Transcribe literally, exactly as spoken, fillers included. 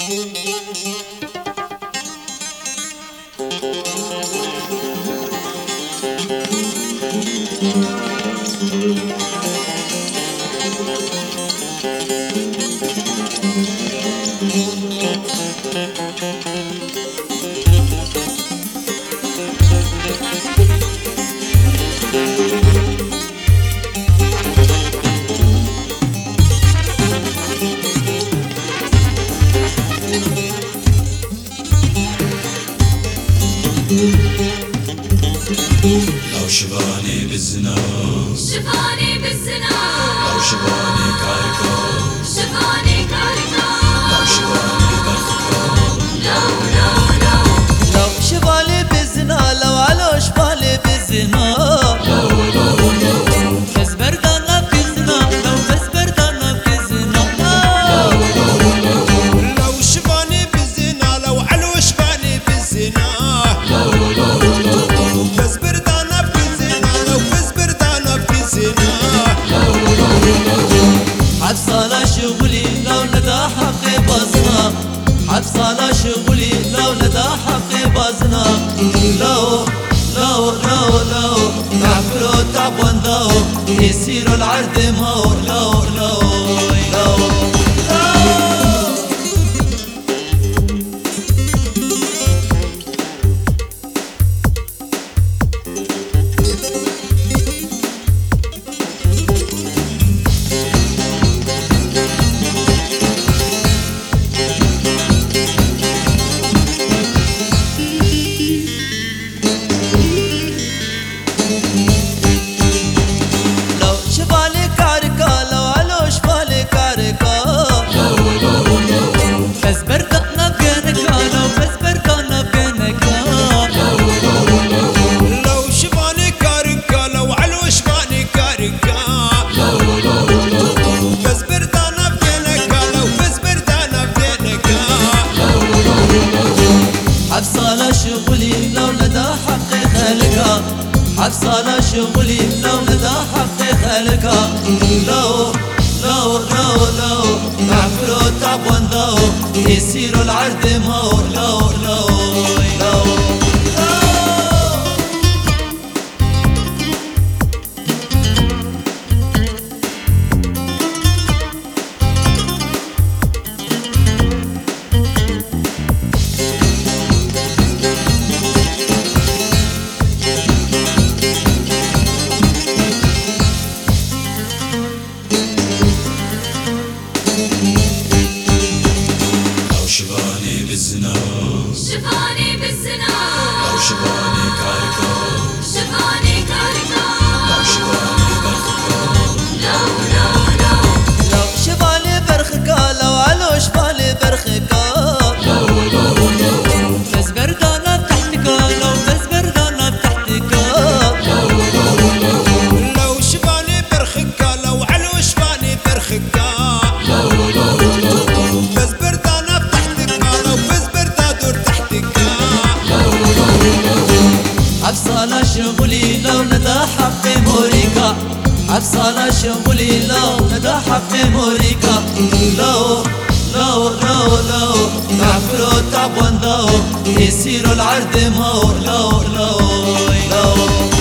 لو شباني بالزنا شفاني بالزنا لو شباني كاركو شفاني كاركا لو شباني برخكو لو لو لو لو شبالي بالزنا لو علو شبالي بالزنا لو لو لو بس بردانا بالزنا لو بس بردانا بالزنا لو شباني بالزنا لو علو شباني بالزنا لو لو لو بس بردانة بالزنا لو بس بردانة بالزنا حبس على شغلي لو ندى حقي بزنا حبس على شغلي لو ندى حقي بزنا لو لو لو لو تعبروا تعبون ذو يصيروا العرض مو لو لو لو لو شبالي كاركا لو علو شبالي كاركا بس بردقنا بينكا لو بس بردقنا بينكا لو شباني كاركا لو علو شباني كاركا بس بردانة بدينكا لو بس بردانة بدينكا حبس على شغلي لو ندى حقي خلقا حبس على شغلي لو ندى حقي خلقا لو لو لو لو تعبروا تعبون ذو يصيروا العرض مو لو لو لو لو شباني بالزنا شفاني بالزنا لو شباني كاركو شفاني كاركا لو شباني برخكو لو لو لو لو شبالي برخكا لو علو شبالي برخكا لو لو لو بس بردانة بتحتكا لو بس بردانة بتحتكا لو شباني برخكا لو علو شباني برخكا لو لو لو بس بردانة بتحتكا لو بس بردادور تحتكا حبس على شغلي لو ندى حقي موريكا حبس على شغلي لو ندى حقي موريكا لو لو لو لو تعبروا تعبون ذو يصيروا العرض مو لو لو لو